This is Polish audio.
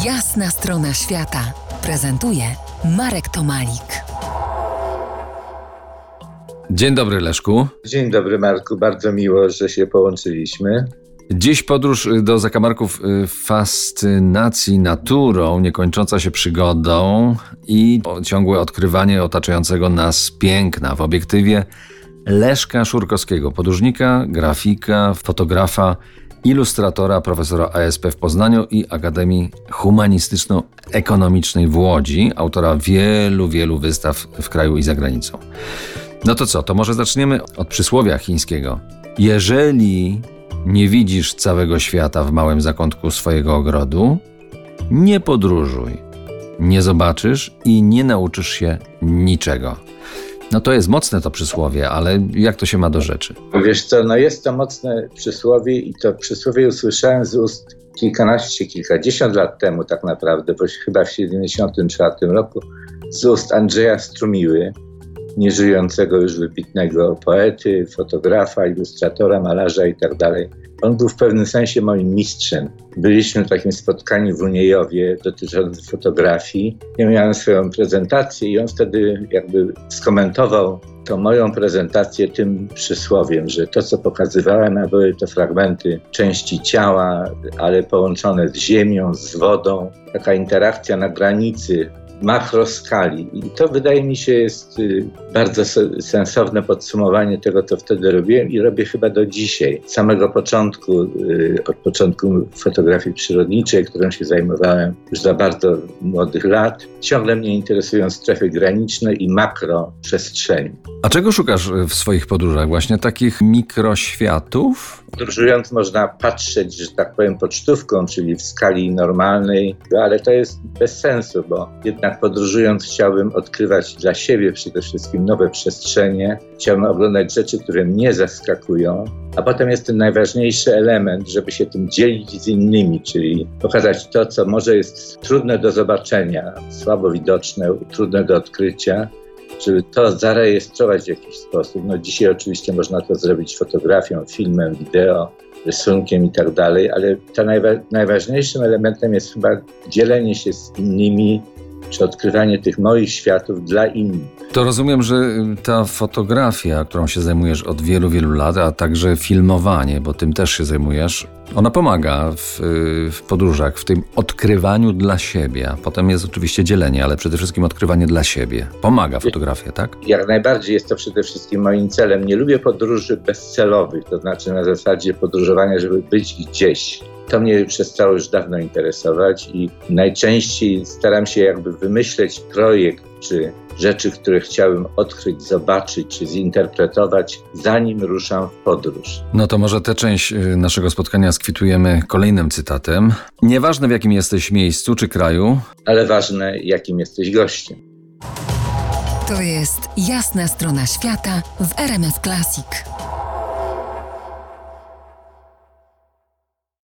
Jasna strona świata prezentuje Marek Tomalik. Dzień dobry, Leszku. Dzień dobry, Marku. Bardzo miło, że się połączyliśmy. Dziś podróż do zakamarków fascynacji naturą, niekończąca się przygodą i ciągłe odkrywanie otaczającego nas piękna w obiektywie Leszka Szurkowskiego, podróżnika, grafika, fotografa, ilustratora, profesora ASP w Poznaniu i Akademii Humanistyczno-Ekonomicznej w Łodzi, autora wielu wystaw w kraju i za granicą. No to co, to może zaczniemy od przysłowia chińskiego. Jeżeli nie widzisz całego świata w małym zakątku swojego ogrodu, nie podróżuj, nie zobaczysz i nie nauczysz się niczego. No to jest mocne to przysłowie, ale jak to się ma do rzeczy? Wiesz co, jest to mocne przysłowie i to przysłowie usłyszałem z ust kilkadziesiąt lat temu tak naprawdę, bo chyba w 1974 roku, z ust Andrzeja Strumiły, nieżyjącego już wybitnego poety, fotografa, ilustratora, malarza i tak dalej. On był w pewnym sensie moim mistrzem. Byliśmy w takim spotkaniu w Uniejowie dotyczącym fotografii. Ja miałem swoją prezentację i on wtedy jakby skomentował tą moją prezentację tym przysłowiem, że to, co pokazywałem, a były to fragmenty części ciała, ale połączone z ziemią, z wodą. Taka interakcja na granicy makroskali. I to wydaje mi się jest bardzo sensowne podsumowanie tego, co wtedy robiłem i robię chyba do dzisiaj. Z samego początku, od początku fotografii przyrodniczej, którą się zajmowałem już za bardzo młodych lat, ciągle mnie interesują strefy graniczne i makroprzestrzeni. A czego szukasz w swoich podróżach? Właśnie takich mikroświatów? Podróżując można patrzeć, że tak powiem, pocztówką, czyli w skali normalnej, ale to jest bez sensu, bo jednak podróżując chciałbym odkrywać dla siebie przede wszystkim nowe przestrzenie. Chciałbym oglądać rzeczy, które mnie zaskakują, a potem jest ten najważniejszy element, żeby się tym dzielić z innymi, czyli pokazać to, co może jest trudne do zobaczenia, słabo widoczne, trudne do odkrycia, żeby to zarejestrować w jakiś sposób. Dzisiaj oczywiście można to zrobić fotografią, filmem, wideo, rysunkiem i tak dalej, ale najważniejszym elementem jest chyba dzielenie się z innymi, czy odkrywanie tych moich światów dla innych. To rozumiem, że ta fotografia, którą się zajmujesz od wielu lat, a także filmowanie, bo tym też się zajmujesz, ona pomaga w podróżach, w tym odkrywaniu dla siebie. A potem jest oczywiście dzielenie, ale przede wszystkim odkrywanie dla siebie. Pomaga fotografia, tak? Jak najbardziej jest to przede wszystkim moim celem. Nie lubię podróży bezcelowych, to znaczy na zasadzie podróżowania, żeby być gdzieś. To mnie przestało już dawno interesować i najczęściej staram się jakby wymyśleć projekt czy rzeczy, które chciałbym odkryć, zobaczyć czy zinterpretować, zanim ruszam w podróż. No to może tę część naszego spotkania skwitujemy kolejnym cytatem. Nieważne w jakim jesteś miejscu czy kraju, ale ważne jakim jesteś gościem. To jest Jasna strona świata w RMF Classic.